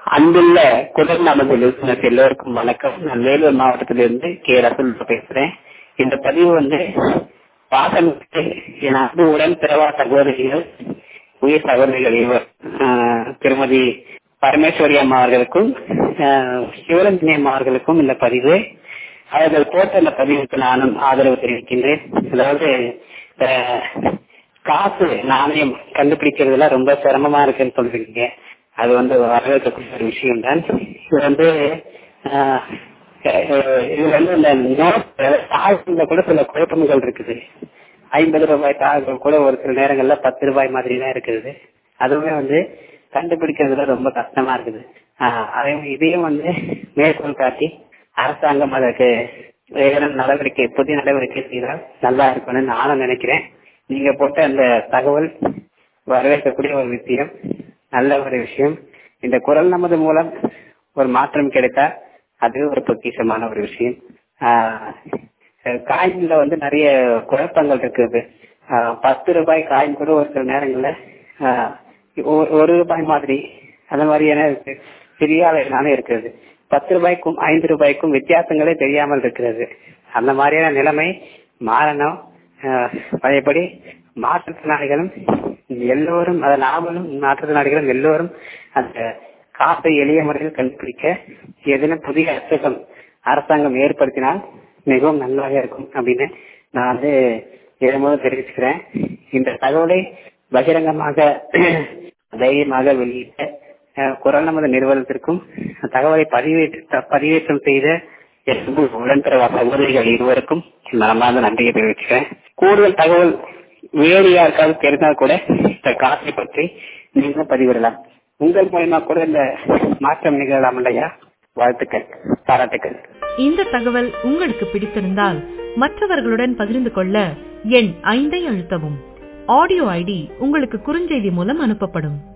அன்புள்ள குரல் நமது லிசனர்ஸ் எல்லோருக்கும் வணக்கம். நான் வேலூர் மாவட்டத்திலிருந்து கே ரசூல் பேசுறேன். இந்த பதிவு பாசம் என் அன்பு உடன் பிறவா சகோதரிகள், உயிர் சகோதரிகள் இவர் திருமதி பரமேஸ்வரி அம்மா அவர்களுக்கும் சிவரஞ்சனி அம்மா அவர்களுக்கும் இந்த பதிவு. அவர்கள் போட்ட இந்த பதிவுக்கு நானும் ஆதரவு தெரிவிக்கின்றேன். அதாவது காசு நாணயம் கண்டுபிடிக்கிறதுல ரொம்ப சிரமமா இருக்குன்னு சொல்றீங்க. அது வரவேற்கக்கூடிய ஒரு விஷயம் தான். இது இந்த நோட்டுல கூட சில குழப்பங்கள் இருக்குது. 50 ரூபாய் தாள்கள் கூட ஒரு சில நேரங்கள்ல 10 ரூபாய் மாதிரி தான் இருக்குது. அதுவுமே கண்டுபிடிக்கிறதுல ரொம்ப கஷ்டமா இருக்குது. இதையும் மேற்கோள் காட்டி அரசாங்கம் அதற்கு புதிய நடவடிக்கை செய்தால் நல்லா இருக்கும்னு நானும் நினைக்கிறேன். நீங்க போட்ட அந்த தகவல் வரவேற்கக்கூடிய ஒரு விஷயம், நல்ல ஒரு விஷயம். இந்த குரல் நமது மூலம் ஒரு மாற்றம் கிடைத்தா அது ஒரு பொக்கிஷமான ஒரு விஷயம். காயின்ல நிறைய குழப்பங்கள் இருக்குது. 10 ரூபாய் காயின் கூட ஒரு சில நேரங்கள்ல 1 ரூபாய் மாதிரி அந்த மாதிரியான பெரிய அளவிலான இருக்கிறது. 10 ரூபாய்க்கும் 5 ரூபாய்க்கும் வித்தியாசங்களே தெரியாமல் இருக்கிறது. அந்த மாதிரியான நிலைமை மாறணும். பழையபடி மாற்றுத்திறனாளிகளும் எல்லோரும், நாமளும் மாற்றுத்திறனாளிகளும் எல்லோரும் அந்த காசை எளிய முறையில் கண்டுபிடிக்க எதனா புதிய அரசாங்கம் ஏற்படுத்தினால் மிகவும் நல்லாக இருக்கும் அப்படின்னு நான் இதன் தெரிவிச்சுக்கிறேன். இந்த தகவலை பகிரங்கமாக தைரியமாக வெளியிட்ட குரல் நமது நிறுவனத்திற்கும் தகவலை பதிவேற்றம் செய்த உடன்பிறவா சகோதரிகள் இருவருக்கும் மனமார்ந்த நன்றியை தெரிவிச்சுக்கிறேன். கூடுதல் தகவல் வேறு யாருக்காவது தெரிந்தால் கூட இந்த காசை பற்றி நீங்களும் பதிவிடலாம். உங்கள் மூலமா கூட இந்த மாற்றம் நிகழலாம் இல்லையா? வாழ்த்துக்கள், பாராட்டுக்கள். இந்த தகவல் உங்களுக்கு பிடித்திருந்தால் மற்றவர்களுடன் பகிர்ந்து கொள்ள எண் 5 அழுத்தவும். ஆடியோ ஐடி உங்களுக்கு குறுஞ்செய்தி மூலம் அனுப்பப்படும்.